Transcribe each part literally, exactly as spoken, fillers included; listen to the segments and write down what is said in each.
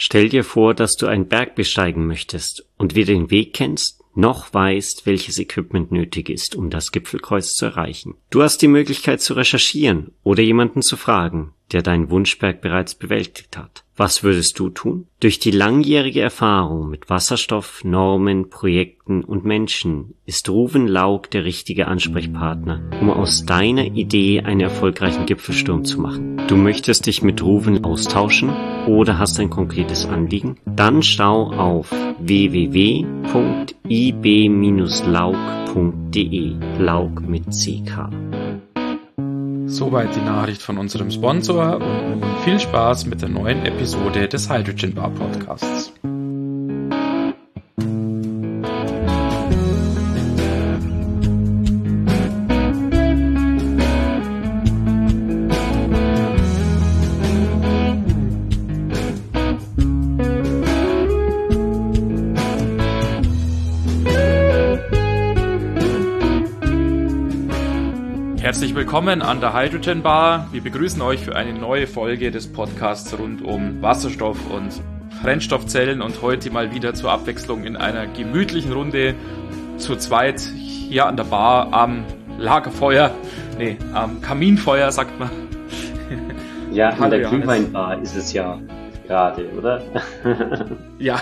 Stell dir vor, dass du einen Berg besteigen möchtest und weder den Weg kennst, noch weißt, welches Equipment nötig ist, um das Gipfelkreuz zu erreichen. Du hast die Möglichkeit zu recherchieren oder jemanden zu fragen, der deinen Wunschberg bereits bewältigt hat. Was würdest du tun? Durch die langjährige Erfahrung mit Wasserstoff, Normen, Projekten und Menschen ist Ruven Lauk der richtige Ansprechpartner, um aus deiner Idee einen erfolgreichen Gipfelsturm zu machen. Du möchtest dich mit Ruven austauschen oder hast ein konkretes Anliegen? Dann schau auf w w w punkt i b lauk punkt d e, Lauk mit C K. Soweit die Nachricht von unserem Sponsor und nun viel Spaß mit der neuen Episode des Hydrogen Bar Podcasts. Herzlich willkommen an der Hydrogen Bar. Wir begrüßen euch für eine neue Folge des Podcasts rund um Wasserstoff und Brennstoffzellen und heute mal wieder zur Abwechslung in einer gemütlichen Runde zu zweit hier an der Bar am Lagerfeuer, nee, am Kaminfeuer, sagt man. Ja, an der Glühweinbar ist es ja gerade, oder? Ja,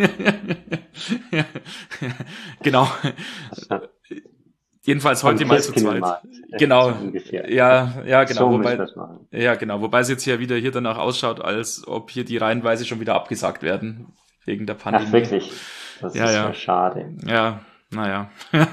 genau. Jedenfalls heute mal zu zweit. Genau. Ja, ja, genau. So wobei, ja, genau. Wobei es jetzt ja wieder hier danach ausschaut, als ob hier die reihenweise schon wieder abgesagt werden wegen der Pandemie. Ach, wirklich? Das ja, ist ja ja schade. Ja, naja.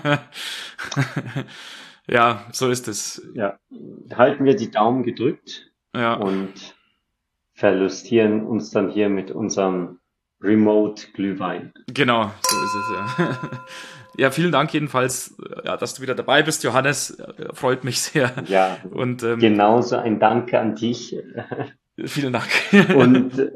Ja, so ist es. Ja, halten wir die Daumen gedrückt ja. und verlustieren uns dann hier mit unserem Remote-Glühwein. Genau, so ist es, ja. Ja, vielen Dank jedenfalls, ja, dass du wieder dabei bist, Johannes. Freut mich sehr. Ja, und, ähm, genauso ein Danke an dich. Vielen Dank. Und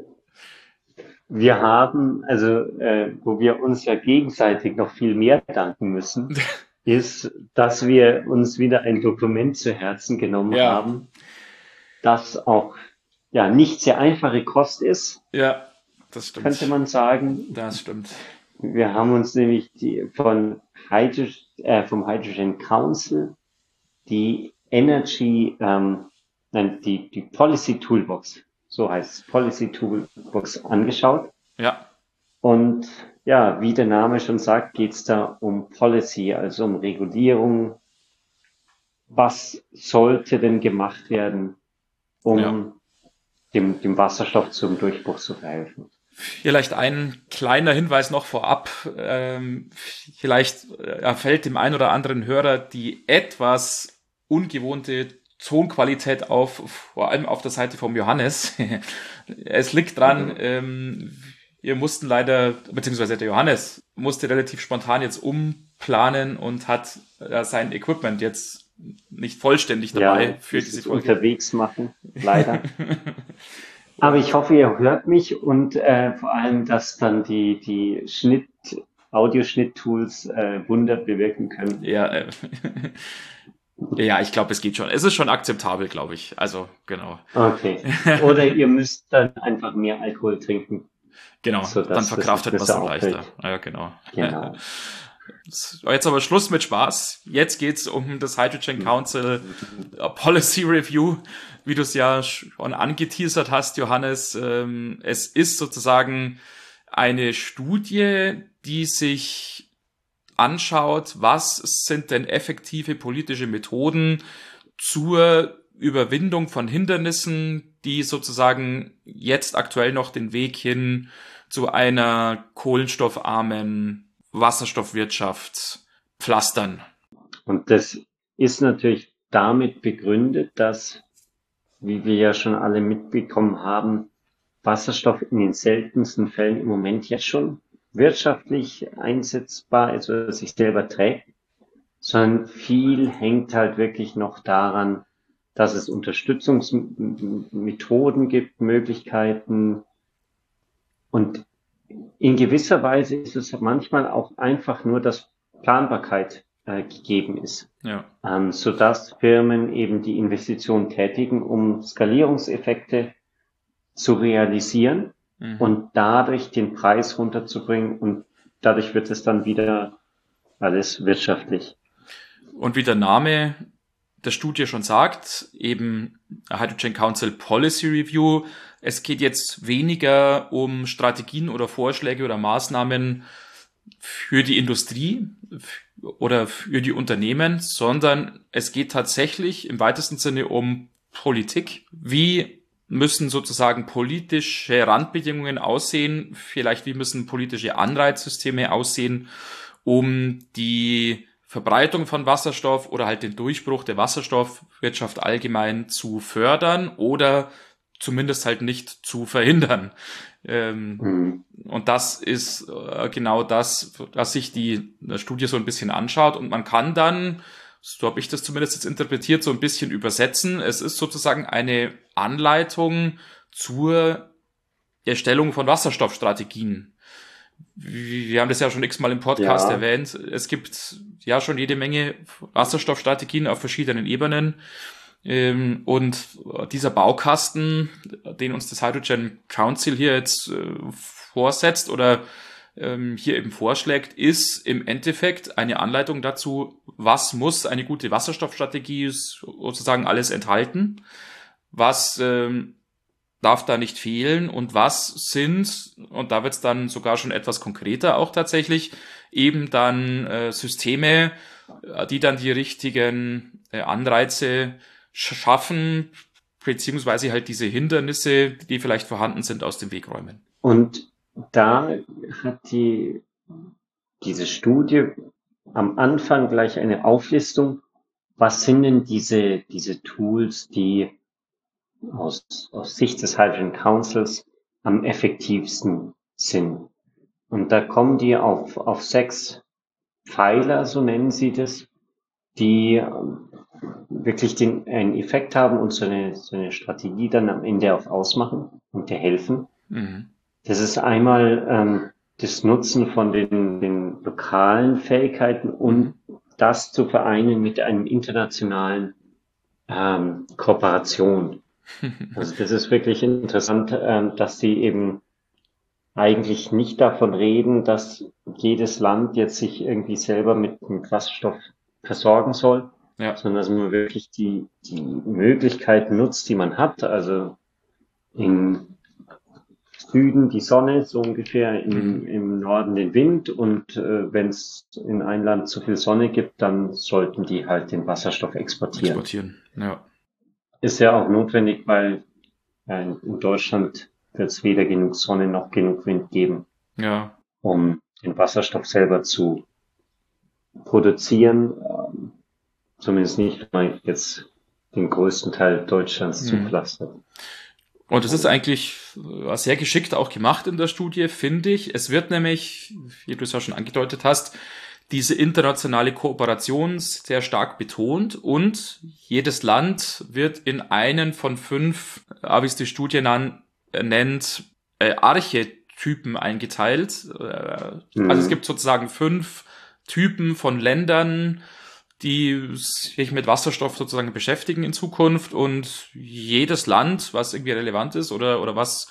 wir haben, also äh, wo wir uns ja gegenseitig noch viel mehr danken müssen, ist, dass wir uns wieder ein Dokument zu Herzen genommen ja. haben, das auch ja nicht sehr einfache Kost ist. Ja, das stimmt. Könnte man sagen. Das stimmt. Wir haben uns nämlich die, von Hydrogen, äh, vom Hydrogen Council die Energy, ähm, nein, die, die Policy Toolbox, so heißt es, Policy Toolbox angeschaut. Ja. Und ja, wie der Name schon sagt, geht es da um Policy, also um Regulierung. Was sollte denn gemacht werden, um ja. dem, dem Wasserstoff zum Durchbruch zu verhelfen? Vielleicht ein kleiner Hinweis noch vorab. Ähm, vielleicht äh, fällt dem einen oder anderen Hörer die etwas ungewohnte Tonqualität auf, vor allem auf der Seite vom Johannes. Es liegt dran, mhm. ähm, wir mussten leider, beziehungsweise der Johannes musste relativ spontan jetzt umplanen und hat äh, sein Equipment jetzt nicht vollständig dabei ja, für diese Folge. Unterwegs machen, leider. Aber ich hoffe, ihr hört mich und äh, vor allem, dass dann die die Schnitt Audioschnitt-Tools äh, Wunder bewirken können. Ja, äh, ja, ich glaube, es geht schon. Es ist schon akzeptabel, glaube ich. Also genau. Okay. Oder ihr müsst dann einfach mehr Alkohol trinken. Genau. Dann verkraftet man es dann leichter. Ja, genau. Genau. Jetzt aber Schluss mit Spaß. Jetzt geht's um das Hydrogen Council Policy Review, wie du es ja schon angeteasert hast, Johannes. Es ist sozusagen eine Studie, die sich anschaut, was sind denn effektive politische Methoden zur Überwindung von Hindernissen, die sozusagen jetzt aktuell noch den Weg hin zu einer kohlenstoffarmen Wasserstoffwirtschaft pflastern. Und das ist natürlich damit begründet, dass, wie wir ja schon alle mitbekommen haben, Wasserstoff in den seltensten Fällen im Moment jetzt schon wirtschaftlich einsetzbar ist oder sich selber trägt, sondern viel hängt halt wirklich noch daran, dass es Unterstützungsmethoden gibt, Möglichkeiten und in gewisser Weise ist es manchmal auch einfach nur, dass Planbarkeit äh, gegeben ist, ja. ähm, sodass Firmen eben die Investition tätigen, um Skalierungseffekte zu realisieren mhm. und dadurch den Preis runterzubringen, und dadurch wird es dann wieder alles wirtschaftlich. Und wie der Name der Studie schon sagt, eben Hydrogen Council Policy Review. Es geht jetzt weniger um Strategien oder Vorschläge oder Maßnahmen für die Industrie oder für die Unternehmen, sondern es geht tatsächlich im weitesten Sinne um Politik. Wie müssen sozusagen politische Randbedingungen aussehen? Vielleicht wie müssen politische Anreizsysteme aussehen, um die Verbreitung von Wasserstoff oder halt den Durchbruch der Wasserstoffwirtschaft allgemein zu fördern oder zumindest halt nicht zu verhindern. Ähm, mhm. Und das ist äh, genau das, was sich die Studie so ein bisschen anschaut. Und man kann dann, so habe ich das zumindest jetzt interpretiert, so ein bisschen übersetzen. Es ist sozusagen eine Anleitung zur Erstellung von Wasserstoffstrategien. Wir haben das ja schon x-mal im Podcast ja. erwähnt. Es gibt ja schon jede Menge Wasserstoffstrategien auf verschiedenen Ebenen. Und dieser Baukasten, den uns das Hydrogen Council hier jetzt vorsetzt oder hier eben vorschlägt, ist im Endeffekt eine Anleitung dazu, was muss eine gute Wasserstoffstrategie sozusagen alles enthalten, was darf da nicht fehlen und was sind, und da wird es dann sogar schon etwas konkreter auch tatsächlich, eben dann äh, Systeme, die dann die richtigen äh, Anreize schaffen, beziehungsweise halt diese Hindernisse, die vielleicht vorhanden sind, aus dem Weg räumen. Und da hat die diese Studie am Anfang gleich eine Auflistung, was sind denn diese diese Tools, die aus, aus Sicht des Hydrogen Councils am effektivsten sind. Und da kommen die auf, auf sechs Pfeiler, so nennen sie das, die wirklich den, einen Effekt haben und so eine, so eine Strategie dann am Ende auch ausmachen und dir helfen. Mhm. Das ist einmal ähm, das Nutzen von den, den lokalen Fähigkeiten und das zu vereinen mit einem internationalen ähm, Kooperation. Also das ist wirklich interessant, ähm, dass sie eben eigentlich nicht davon reden, dass jedes Land jetzt sich irgendwie selber mit, mit Wasserstoff versorgen soll, ja. sondern dass man wirklich die, die Möglichkeiten nutzt, die man hat. Also im Süden die Sonne, so ungefähr, im, im Norden den Wind, und äh, wenn es in einem Land zu viel Sonne gibt, dann sollten die halt den Wasserstoff exportieren. Exportieren, ja. Ist ja auch notwendig, weil ja, in Deutschland wird es weder genug Sonne noch genug Wind geben, ja. um den Wasserstoff selber zu produzieren. Ähm, zumindest nicht, wenn man jetzt den größten Teil Deutschlands mhm. zupflastert. Und es ist eigentlich sehr geschickt auch gemacht in der Studie, finde ich. Es wird nämlich, wie du es ja schon angedeutet hast, diese internationale Kooperation sehr stark betont, und jedes Land wird in einen von fünf, wie es die Studie nan, äh, nennt, äh, Archetypen eingeteilt. Äh, mhm. Also es gibt sozusagen fünf Typen von Ländern, die sich mit Wasserstoff sozusagen beschäftigen in Zukunft, und jedes Land, was irgendwie relevant ist oder oder was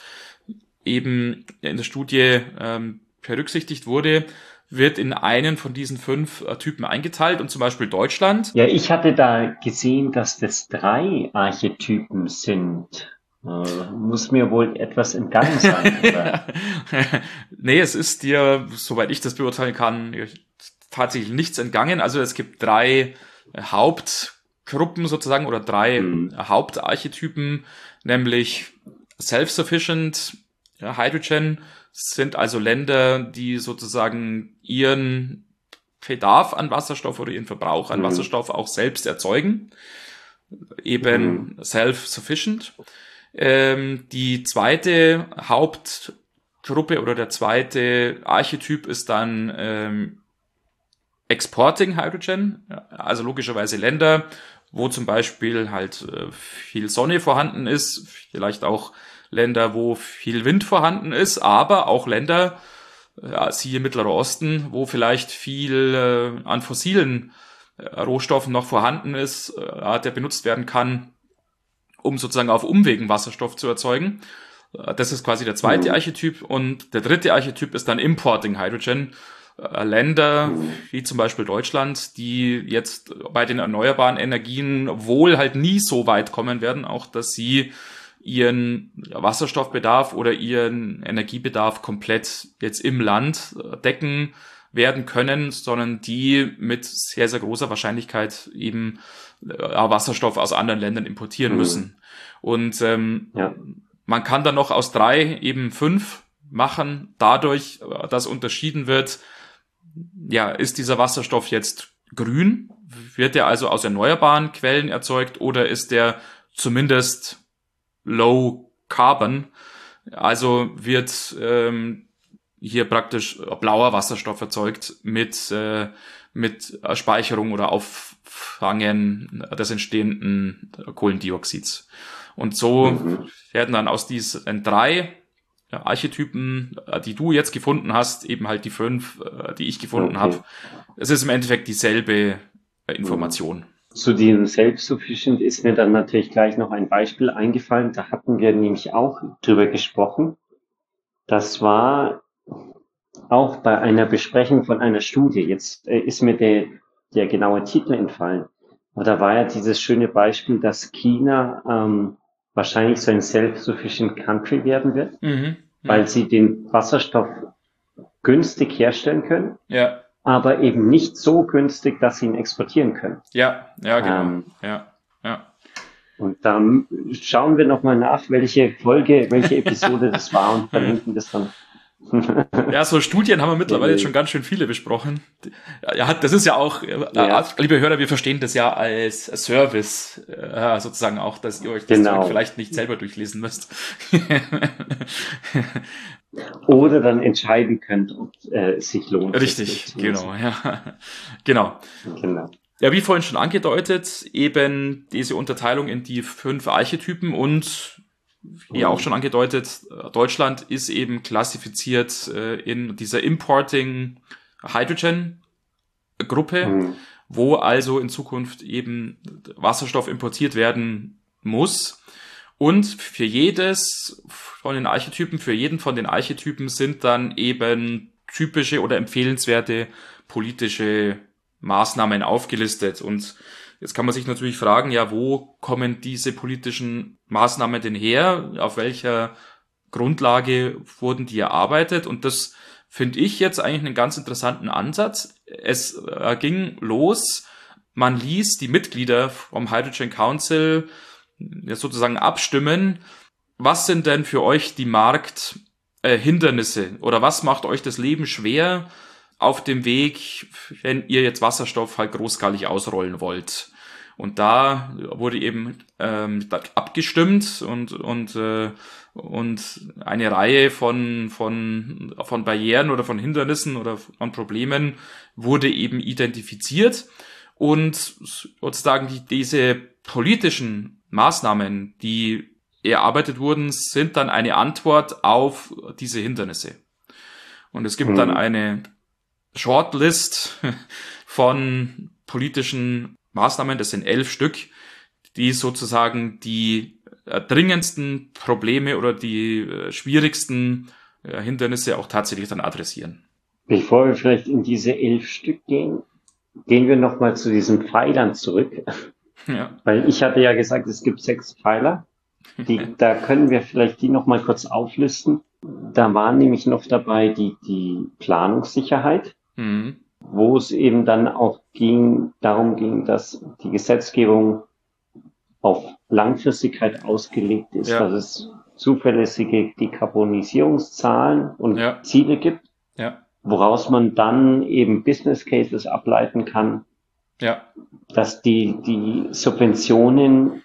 eben in der Studie ähm, berücksichtigt wurde, wird in einen von diesen fünf äh, Typen eingeteilt, und zum Beispiel Deutschland. Ja, ich hatte da gesehen, dass das drei Archetypen sind. Äh, muss mir wohl etwas entgangen sein, oder? Nee, es ist dir, soweit ich das beurteilen kann, tatsächlich nichts entgangen. Also es gibt drei Hauptgruppen sozusagen oder drei mhm. Hauptarchetypen, nämlich Self-Sufficient, ja, Hydrogen, sind also Länder, die sozusagen ihren Bedarf an Wasserstoff oder ihren Verbrauch an mhm. Wasserstoff auch selbst erzeugen. Eben mhm. self-sufficient. Ähm, die zweite Hauptgruppe oder der zweite Archetyp ist dann ähm, Exporting Hydrogen, also logischerweise Länder, wo zum Beispiel halt äh, viel Sonne vorhanden ist, vielleicht auch Länder, wo viel Wind vorhanden ist, aber auch Länder, äh, siehe Mittlerer Osten, wo vielleicht viel äh, an fossilen äh, Rohstoffen noch vorhanden ist, äh, der benutzt werden kann, um sozusagen auf Umwegen Wasserstoff zu erzeugen. Das ist quasi der zweite Mhm. Archetyp. Und der dritte Archetyp ist dann Importing Hydrogen. Äh, Länder wie zum Beispiel Deutschland, die jetzt bei den erneuerbaren Energien wohl halt nie so weit kommen werden, auch dass sie ihren Wasserstoffbedarf oder ihren Energiebedarf komplett jetzt im Land decken werden können, sondern die mit sehr, sehr großer Wahrscheinlichkeit eben äh, Wasserstoff aus anderen Ländern importieren Mhm. müssen. Und ähm, Ja. man kann dann noch aus drei eben fünf machen, dadurch, dass unterschieden wird, ja, ist dieser Wasserstoff jetzt grün? Wird er also aus erneuerbaren Quellen erzeugt oder ist der zumindest low carbon? Also wird ähm, hier praktisch blauer Wasserstoff erzeugt mit äh, mit Speicherung oder Auffangen des entstehenden Kohlendioxids. Und so Mhm. werden dann aus diesen drei Archetypen, die du jetzt gefunden hast, eben halt die fünf, die ich gefunden Okay. habe. Es ist im Endeffekt dieselbe Information. Zu diesem Self-Sufficient ist mir dann natürlich gleich noch ein Beispiel eingefallen. Da hatten wir nämlich auch drüber gesprochen. Das war auch bei einer Besprechung von einer Studie. Jetzt äh, ist mir der, der genaue Titel entfallen. Aber da war ja dieses schöne Beispiel, dass China ähm, wahrscheinlich so ein Self-Sufficient Country werden wird, Mhm. weil sie den Wasserstoff günstig herstellen können, Ja, aber eben nicht so günstig, dass sie ihn exportieren können. ja, ja, genau. Ähm, Ja, ja. Und dann schauen wir nochmal nach, welche Folge, welche Episode das war und verlinken das dann. Ja, so Studien haben wir mittlerweile jetzt schon ganz schön viele besprochen. Ja, das ist ja auch, äh, Ja. liebe Hörer, wir verstehen das ja als Service, äh, sozusagen auch, dass ihr euch das Genau. Zeug vielleicht nicht selber durchlesen müsst. Oder dann entscheiden könnt, ob äh, es sich lohnt. Richtig, das durchzulesen. genau, ja. Genau. Genau. Ja, wie vorhin schon angedeutet, eben diese Unterteilung in die fünf Archetypen und wie auch schon angedeutet, Deutschland ist eben klassifiziert äh, in dieser Importing Hydrogen Gruppe, Mhm. wo also in Zukunft eben Wasserstoff importiert werden muss. Und für jedes von den Archetypen, für jeden von den Archetypen sind dann eben typische oder empfehlenswerte politische Maßnahmen aufgelistet. Und jetzt kann man sich natürlich fragen, ja, wo kommen diese politischen Maßnahmen denn her? Auf welcher Grundlage wurden die erarbeitet? Und das finde ich jetzt eigentlich einen ganz interessanten Ansatz. Es äh, ging los, man ließ die Mitglieder vom Hydrogen Council ja, sozusagen abstimmen, was sind denn für euch die Markthindernisse äh, oder was macht euch das Leben schwer auf dem Weg, wenn ihr jetzt Wasserstoff halt großskalig ausrollen wollt. Und da wurde eben ähm, abgestimmt und und äh, und eine Reihe von von von Barrieren oder von Hindernissen oder von Problemen wurde eben identifiziert und sozusagen die, diese politischen Maßnahmen, die erarbeitet wurden, sind dann eine Antwort auf diese Hindernisse. Und es gibt Mhm. dann eine Shortlist von politischen Maßnahmen, das sind elf Stück, die sozusagen die äh, dringendsten Probleme oder die äh, schwierigsten äh, Hindernisse auch tatsächlich dann adressieren. Bevor wir vielleicht in diese elf Stück gehen, gehen wir nochmal zu diesen Pfeilern zurück. Ja, Weil ich hatte ja gesagt, es gibt sechs Pfeiler. Die, da können wir vielleicht die nochmal kurz auflisten. Da war nämlich noch dabei die, die Planungssicherheit, mhm. wo es eben dann auch ging, darum ging, dass die Gesetzgebung auf Langfristigkeit ausgelegt ist, Ja. dass es zuverlässige Dekarbonisierungszahlen und Ja. Ziele gibt, ja, woraus man dann eben Business Cases ableiten kann, ja, dass die, die Subventionen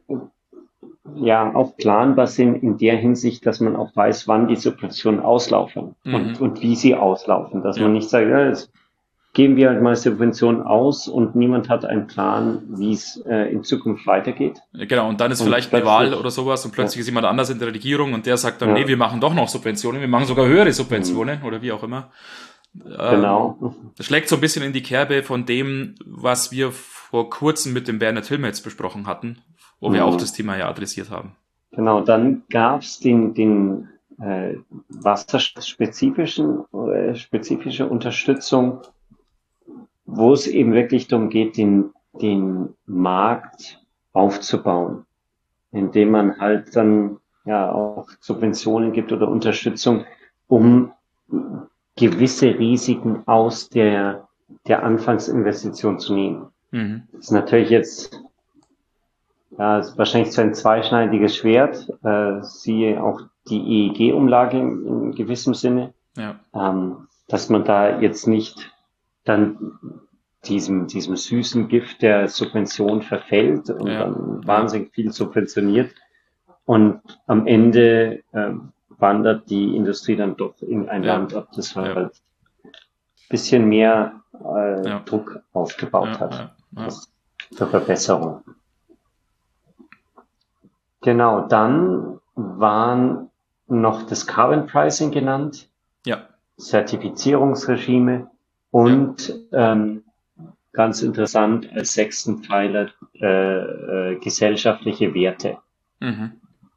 ja auch planbar sind in der Hinsicht, dass man auch weiß, wann die Subventionen auslaufen Mhm. und, und wie sie auslaufen. Dass Ja. man nicht sagt, ja, jetzt geben wir halt mal Subventionen aus und niemand hat einen Plan, wie es äh, in Zukunft weitergeht. genau. Und dann ist Und vielleicht eine plötzlich- Wahl oder sowas und plötzlich ist jemand anders in der Regierung und der sagt dann, Ja. nee, wir machen doch noch Subventionen, wir machen sogar höhere Subventionen oder wie auch immer. Genau. Das schlägt so ein bisschen in die Kerbe von dem, was wir vor kurzem mit dem Bernhard Hilmetz besprochen hatten, wo wir Mhm. auch das Thema ja adressiert haben. Genau, dann gab es den, den äh, wasserspezifischen, äh, spezifische Unterstützung, wo es eben wirklich darum geht, den, den Markt aufzubauen, indem man halt dann ja auch Subventionen gibt oder Unterstützung, um gewisse Risiken aus der, der Anfangsinvestition zu nehmen. Mhm. Das ist natürlich jetzt ja, ist wahrscheinlich so ein zweischneidiges Schwert, äh, siehe auch die E E G-Umlage in, in gewissem Sinne, Ja. ähm, dass man da jetzt nicht dann diesem, diesem süßen Gift der Subvention verfällt und Ja. dann Ja. wahnsinnig viel subventioniert und am Ende äh, wandert die Industrie dann doch in ein Ja. Land ab, das Ja. halt ein bisschen mehr äh, Ja. Druck aufgebaut Ja. hat Ja. Ja. zur Verbesserung. Genau, dann waren noch das Carbon Pricing genannt, Ja. Zertifizierungsregime und ähm, ganz interessant als sechsten Pfeiler äh, äh, gesellschaftliche Werte. Mhm.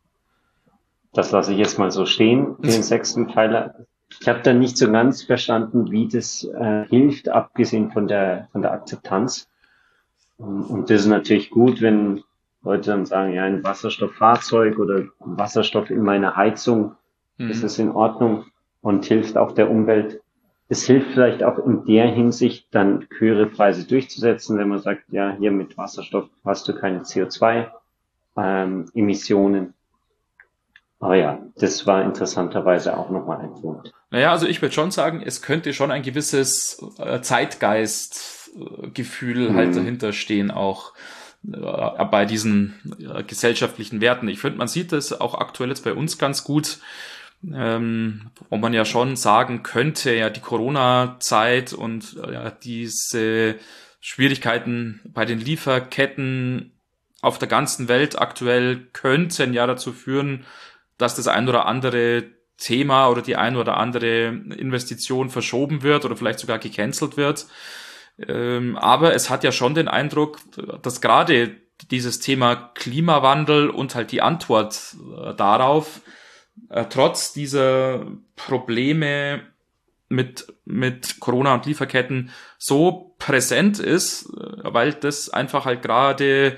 Das lasse ich jetzt mal so stehen, den sechsten Pfeiler. Ich habe da nicht so ganz verstanden, wie das äh, hilft, abgesehen von der von der Akzeptanz. Und, und das ist natürlich gut, wenn Leute dann sagen, ja, ein Wasserstofffahrzeug oder Wasserstoff in meiner Heizung, das Mhm. ist in Ordnung und hilft auch der Umwelt. Es hilft vielleicht auch in der Hinsicht, dann höhere Preise durchzusetzen, wenn man sagt, ja, hier mit Wasserstoff hast du keine C O zwei Emissionen. Aber ja, das war interessanterweise auch nochmal ein Punkt. Naja, also ich würde schon sagen, es könnte schon ein gewisses äh, Zeitgeist-Gefühl Mhm. halt dahinter stehen, auch äh, bei diesen äh, gesellschaftlichen Werten. Ich finde, man sieht das auch aktuell jetzt bei uns ganz gut, ähm, wo man ja schon sagen könnte, ja, die Corona-Zeit und äh, ja, diese Schwierigkeiten bei den Lieferketten auf der ganzen Welt aktuell könnten ja dazu führen, dass das ein oder andere Thema oder die ein oder andere Investition verschoben wird oder vielleicht sogar gecancelt wird. Ähm, aber es hat ja schon den Eindruck, dass gerade dieses Thema Klimawandel und halt die Antwort äh, darauf, äh, trotz dieser Probleme mit, mit Corona und Lieferketten so präsent ist, äh, weil das einfach halt gerade,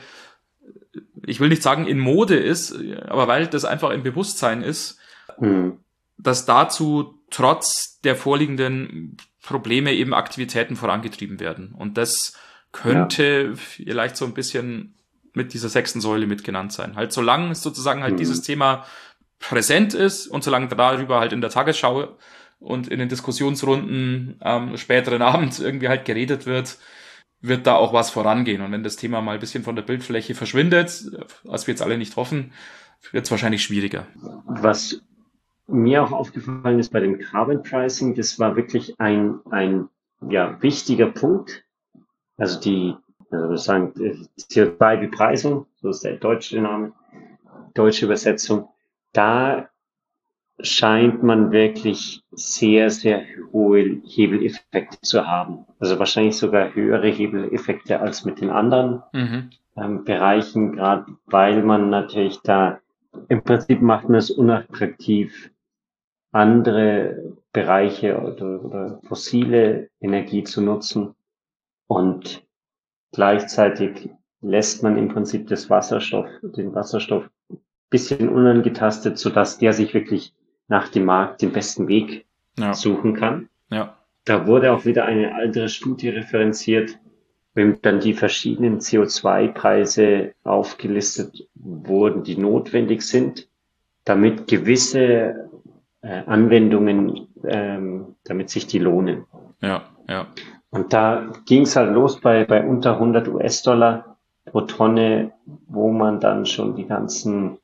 ich will nicht sagen in Mode ist, aber weil das einfach im Bewusstsein ist, Mhm. dass dazu trotz der vorliegenden Probleme eben Aktivitäten vorangetrieben werden. Und das könnte ja vielleicht so ein bisschen mit dieser sechsten Säule mitgenannt sein. Halt solange sozusagen halt mhm. dieses Thema präsent ist und solange darüber halt in der Tagesschau und in den Diskussionsrunden am späteren Abend irgendwie halt geredet wird, wird da auch was vorangehen. Und wenn das Thema mal ein bisschen von der Bildfläche verschwindet, was wir jetzt alle nicht hoffen, wird es wahrscheinlich schwieriger. Was mir auch aufgefallen ist bei dem Carbon Pricing, das war wirklich ein, ein ja, wichtiger Punkt. Also die, also wir sagen, C O zwei Bepreisung, so ist der deutsche Name, deutsche Übersetzung. Da scheint man wirklich sehr, sehr hohe Hebeleffekte zu haben. Also wahrscheinlich sogar höhere Hebeleffekte als mit den anderen mhm. ähm, Bereichen, gerade weil man natürlich da im Prinzip macht man es unattraktiv, andere Bereiche oder, oder fossile Energie zu nutzen und gleichzeitig lässt man im Prinzip das Wasserstoff, den Wasserstoff ein bisschen unangetastet, sodass der sich wirklich nach dem Markt den besten Weg ja. suchen kann. Ja. Da wurde auch wieder eine andere Studie referenziert, wenn dann die verschiedenen C O zwei Preise aufgelistet wurden, die notwendig sind, damit gewisse äh, Anwendungen, ähm, damit sich die lohnen. Ja, ja. Und da ging es halt los bei, bei unter hundert US-Dollar pro Tonne, wo man dann schon die ganzen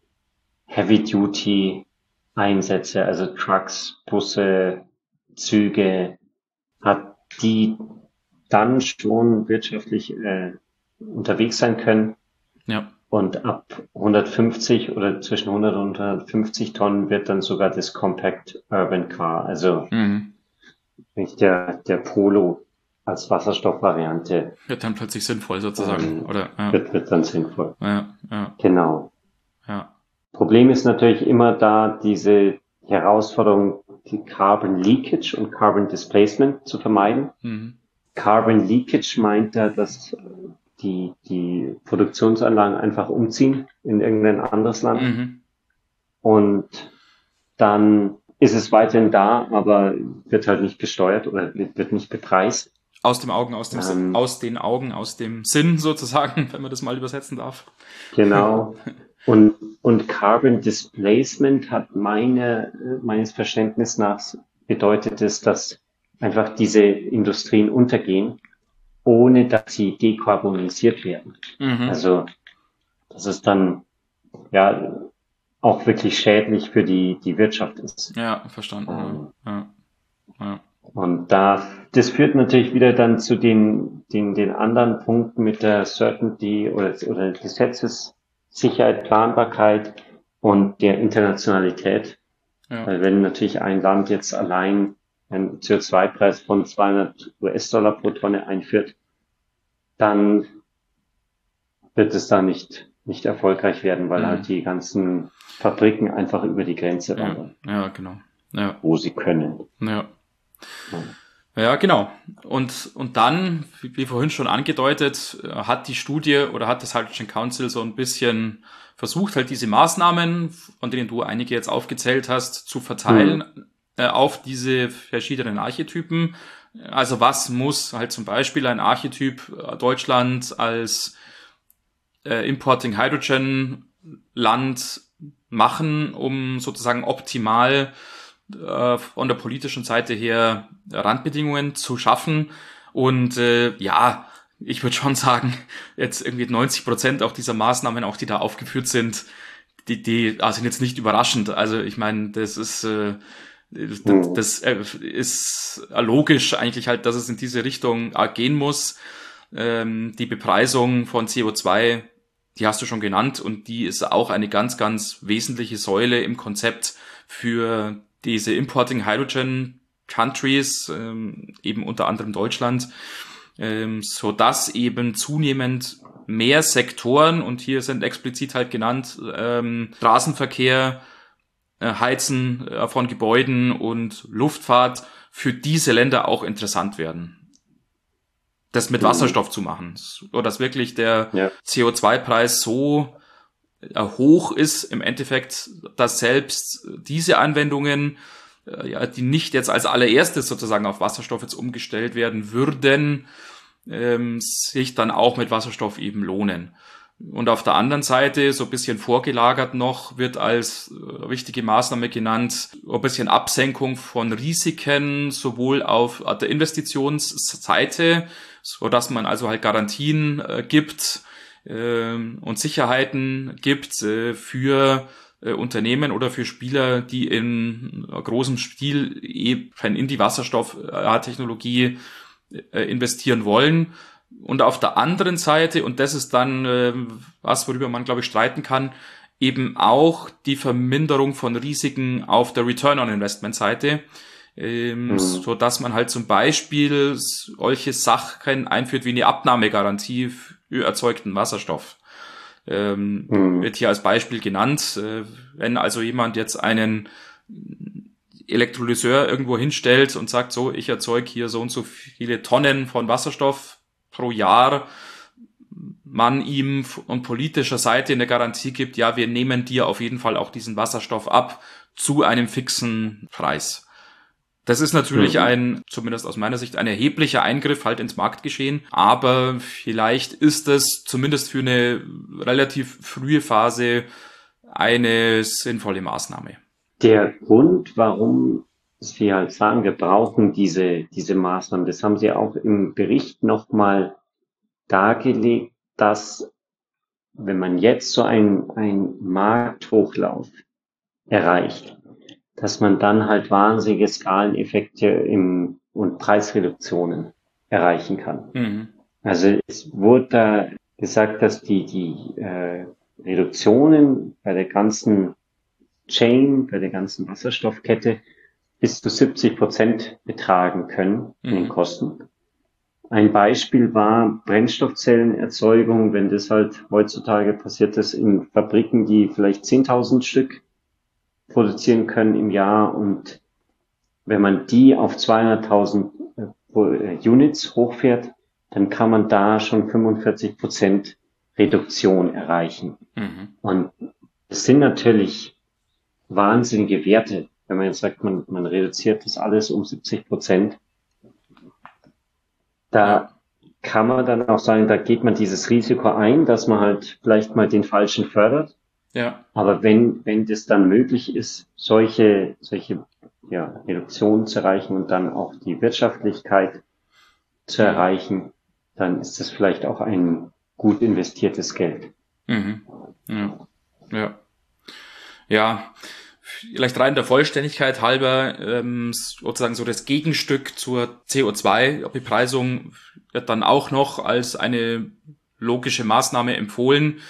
Heavy-Duty-Einsätze, also Trucks, Busse, Züge, hat, die dann schon wirtschaftlich äh, unterwegs sein können. Ja. Und ab hundertfünfzig oder zwischen hundert und hundertfünfzig Tonnen wird dann sogar das Compact Urban Car, also mhm. der, der Polo als Wasserstoffvariante. Wird dann plötzlich sinnvoll sozusagen, ähm, oder? Ja. Wird, wird dann sinnvoll. Ja, ja. Genau. Ja. Problem ist natürlich immer da diese Herausforderung, die Carbon Leakage und Carbon Displacement zu vermeiden. Mhm. Carbon Leakage meint ja, dass die, die Produktionsanlagen einfach umziehen in irgendein anderes Land. Mhm. Und dann ist es weiterhin da, aber wird halt nicht gesteuert oder wird nicht bepreist. Aus dem Augen, aus dem Sinn, ähm, aus den Augen, aus dem Sinn sozusagen, wenn man das mal übersetzen darf. Genau. Und, und Carbon Displacement hat meine, meines Verständnisses nach bedeutet es, dass einfach diese Industrien untergehen, ohne dass sie dekarbonisiert werden. Mhm. Also, dass es dann, ja, auch wirklich schädlich für die, die Wirtschaft ist. Ja, verstanden. Ähm, ja. Ja. Und da, das führt natürlich wieder dann zu den, den, den anderen Punkten mit der Certainty oder, oder Gesetzessicherheit, Planbarkeit und der Internationalität. Ja. Weil wenn natürlich ein Land jetzt allein einen C O zwei Preis von zweihundert US-Dollar pro Tonne einführt, dann wird es da nicht, nicht erfolgreich werden, weil mhm. halt die ganzen Fabriken einfach über die Grenze wandern. Ja, ja, genau. Ja. Wo sie können. Ja. Ja, genau. Und, und dann, wie, wie vorhin schon angedeutet, hat die Studie oder hat das Hydrogen Council so ein bisschen versucht, halt diese Maßnahmen, von denen du einige jetzt aufgezählt hast, zu verteilen mhm. äh, auf diese verschiedenen Archetypen. Also was muss halt zum Beispiel ein Archetyp Deutschland als äh, Importing Hydrogen Land machen, um sozusagen optimal äh, von der politischen Seite her Randbedingungen zu schaffen. Und äh, ja, ich würde schon sagen, jetzt irgendwie neunzig Prozent auch dieser Maßnahmen, auch die da aufgeführt sind, die, die ah, sind jetzt nicht überraschend. Also ich meine, das ist äh, das, das äh, ist logisch eigentlich halt, dass es in diese Richtung äh, gehen muss. Ähm, die Bepreisung von C O zwei, die hast du schon genannt, und die ist auch eine ganz, ganz wesentliche Säule im Konzept für diese Importing Hydrogen Countries, ähm, eben unter anderem Deutschland, ähm, so dass eben zunehmend mehr Sektoren, und hier sind explizit halt genannt, ähm, Straßenverkehr, äh, Heizen äh, von Gebäuden und Luftfahrt für diese Länder auch interessant werden. Das mit Wasserstoff mhm. zu machen, oder dass wirklich der ja. C O zwei Preis so hoch ist im Endeffekt, dass selbst diese Anwendungen, ja, die nicht jetzt als allererstes sozusagen auf Wasserstoff jetzt umgestellt werden würden, ähm, sich dann auch mit Wasserstoff eben lohnen. Und auf der anderen Seite, so ein bisschen vorgelagert noch, wird als wichtige Maßnahme genannt, ein bisschen Absenkung von Risiken, sowohl auf der Investitionsseite, so dass man also halt Garantien äh, gibt, und Sicherheiten gibt äh, für äh, Unternehmen oder für Spieler, die in großem Stil eben in die Wasserstofftechnologie äh, investieren wollen. Und auf der anderen Seite, und das ist dann äh, was, worüber man, glaube ich, streiten kann, eben auch die Verminderung von Risiken auf der Return on Investment Seite, ähm, mhm. so dass man halt zum Beispiel solche Sachen einführt wie eine Abnahmegarantie für erzeugten Wasserstoff. Ähm, mhm. Wird hier als Beispiel genannt, äh, wenn also jemand jetzt einen Elektrolyseur irgendwo hinstellt und sagt, so, ich erzeuge hier so und so viele Tonnen von Wasserstoff pro Jahr, man ihm von politischer Seite eine Garantie gibt, ja, wir nehmen dir auf jeden Fall auch diesen Wasserstoff ab zu einem fixen Preis. Das ist natürlich mhm. ein, zumindest aus meiner Sicht, ein erheblicher Eingriff halt ins Marktgeschehen, aber vielleicht ist es zumindest für eine relativ frühe Phase eine sinnvolle Maßnahme. Der Grund, warum Sie halt sagen, wir brauchen diese, diese Maßnahmen, das haben Sie auch im Bericht nochmal dargelegt, dass wenn man jetzt so einen, einen Markthochlauf erreicht, dass man dann halt wahnsinnige Skaleneffekte im, und Preisreduktionen erreichen kann. Mhm. Also es wurde da gesagt, dass die, die äh, Reduktionen bei der ganzen Chain, bei der ganzen Wasserstoffkette bis zu siebzig Prozent betragen können in den Kosten. ein Beispiel war Brennstoffzellenerzeugung, wenn das halt heutzutage passiert ist in Fabriken, die vielleicht zehntausend Stück produzieren können im Jahr, und wenn man die auf zweihunderttausend Units hochfährt, dann kann man da schon fünfundvierzig Prozent Reduktion erreichen. Mhm. Und das sind natürlich wahnsinnige Werte, wenn man jetzt sagt, man, man reduziert das alles um siebzig Prozent. Da kann man dann auch sagen, da geht man dieses Risiko ein, dass man halt vielleicht mal den Falschen fördert. Ja. Aber wenn, wenn das dann möglich ist, solche, solche, ja, Reduktionen zu erreichen und dann auch die Wirtschaftlichkeit zu erreichen, dann ist das vielleicht auch ein gut investiertes Geld. Mhm. Ja. Ja. Ja. Vielleicht rein der Vollständigkeit halber, ähm, sozusagen so das Gegenstück zur C O zwei Bepreisung wird dann auch noch als eine logische Maßnahme empfohlen,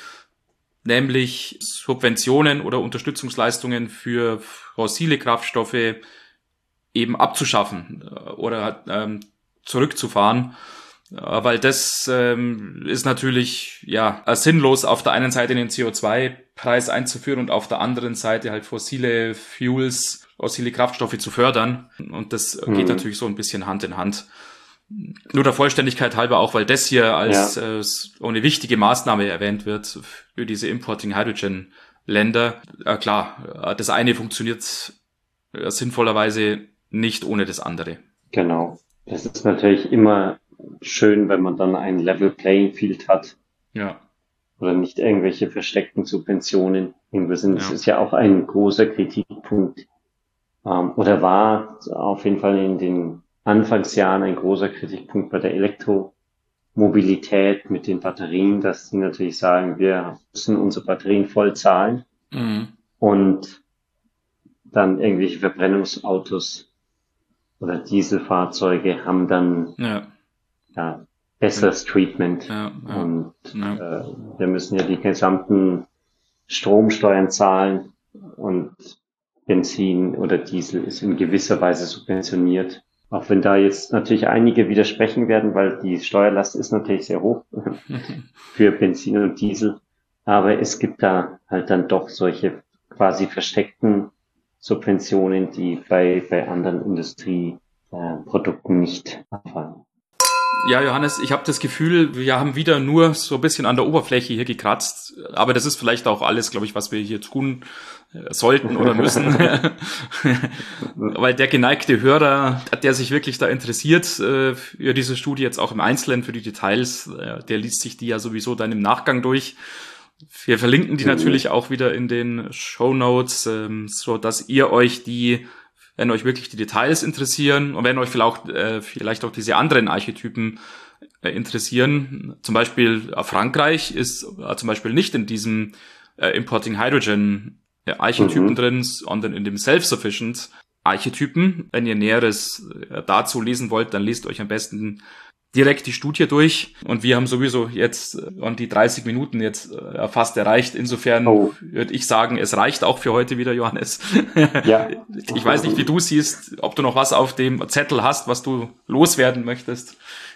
nämlich Subventionen oder Unterstützungsleistungen für fossile Kraftstoffe eben abzuschaffen oder ähm, zurückzufahren. Weil das ähm, ist natürlich ja sinnlos, auf der einen Seite den C O zwei Preis einzuführen und auf der anderen Seite halt fossile Fuels, fossile Kraftstoffe zu fördern. Und das mhm. geht natürlich so ein bisschen Hand in Hand. Nur der Vollständigkeit halber auch, weil das hier als ja. äh, so eine wichtige Maßnahme erwähnt wird für diese Importing Hydrogen Länder. Äh, klar, das eine funktioniert äh, sinnvollerweise nicht ohne das andere. Genau. Das ist natürlich immer schön, wenn man dann ein Level Playing Field hat. Ja. Oder nicht irgendwelche versteckten Subventionen. Das ja. ist ja auch ein großer Kritikpunkt. Ähm, oder war auf jeden Fall in den Anfangsjahren ein großer Kritikpunkt bei der Elektromobilität mit den Batterien, dass die natürlich sagen, wir müssen unsere Batterien voll zahlen. Mhm. Und dann irgendwelche Verbrennungsautos oder Dieselfahrzeuge haben dann ja. ja, besseres ja. Treatment. Ja, ja, und ja. Äh, wir müssen ja die gesamten Stromsteuern zahlen, und Benzin oder Diesel ist in gewisser Weise subventioniert. Auch wenn da jetzt natürlich einige widersprechen werden, weil die Steuerlast ist natürlich sehr hoch für Benzin und Diesel. Aber es gibt da halt dann doch solche quasi versteckten Subventionen, die bei, bei anderen Industrieprodukten äh, nicht abfallen. Ja, Johannes, ich habe das Gefühl, wir haben wieder nur so ein bisschen an der Oberfläche hier gekratzt. Aber das ist vielleicht auch alles, glaube ich, was wir hier tun sollten oder müssen. Weil der geneigte Hörer, der sich wirklich da interessiert äh, für diese Studie, jetzt auch im Einzelnen für die Details, äh, der liest sich die ja sowieso dann im Nachgang durch. Wir verlinken die mhm. natürlich auch wieder in den Shownotes, ähm, so dass ihr euch die, wenn euch wirklich die Details interessieren und wenn euch vielleicht, äh, vielleicht auch diese anderen Archetypen äh, interessieren, zum Beispiel äh, Frankreich ist äh, zum Beispiel nicht in diesem äh, Importing Hydrogen äh, Archetypen mhm. drin, sondern in dem Self-Sufficient Archetypen. Wenn ihr Näheres äh, dazu lesen wollt, dann lest euch am besten direkt die Studie durch. Und wir haben sowieso jetzt äh, die dreißig Minuten jetzt äh, fast erreicht. Insofern oh. würde ich sagen, es reicht auch für heute wieder, Johannes. Ja. Ich weiß nicht, wie du siehst, ob du noch was auf dem Zettel hast, was du loswerden möchtest.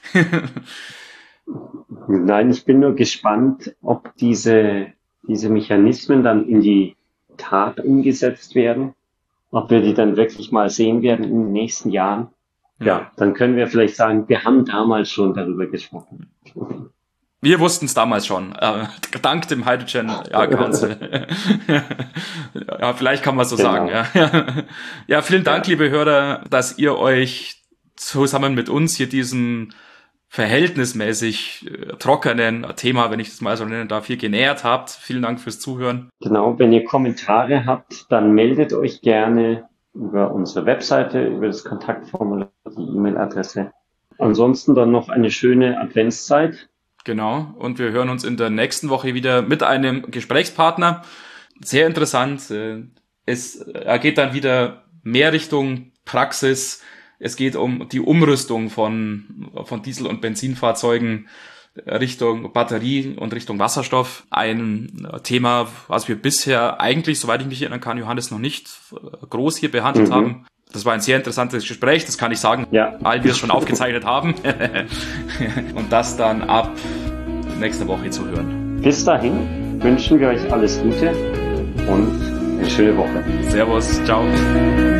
Nein, ich bin nur gespannt, ob diese, diese Mechanismen dann in die Tat umgesetzt werden, ob wir die dann wirklich mal sehen werden in den nächsten Jahren. Ja, dann können wir vielleicht sagen, wir haben damals schon darüber gesprochen. Wir wussten es damals schon, äh, dank dem Hydrogen ja, Council. Ja, vielleicht kann man so genau. sagen. Ja. Ja, vielen Dank, ja. liebe Hörer, dass ihr euch zusammen mit uns hier diesem verhältnismäßig äh, trockenen Thema, wenn ich das mal so nennen darf, hier genähert habt. Vielen Dank fürs Zuhören. Genau, wenn ihr Kommentare habt, dann meldet euch gerne über unsere Webseite, über das Kontaktformular, die E-Mail-Adresse. Ansonsten dann noch eine schöne Adventszeit. Genau, und wir hören uns in der nächsten Woche wieder mit einem Gesprächspartner. Sehr interessant. Es geht dann wieder mehr Richtung Praxis. Es geht um die Umrüstung von, von Diesel- und Benzinfahrzeugen Richtung Batterie und Richtung Wasserstoff. Ein Thema, was wir bisher eigentlich, soweit ich mich erinnern kann, Johannes, noch nicht groß hier behandelt mhm. haben. Das war ein sehr interessantes Gespräch, das kann ich sagen, ja. Weil wir es schon aufgezeichnet haben. Und das dann ab nächster Woche zu hören. Bis dahin wünschen wir euch alles Gute und eine schöne Woche. Servus, ciao.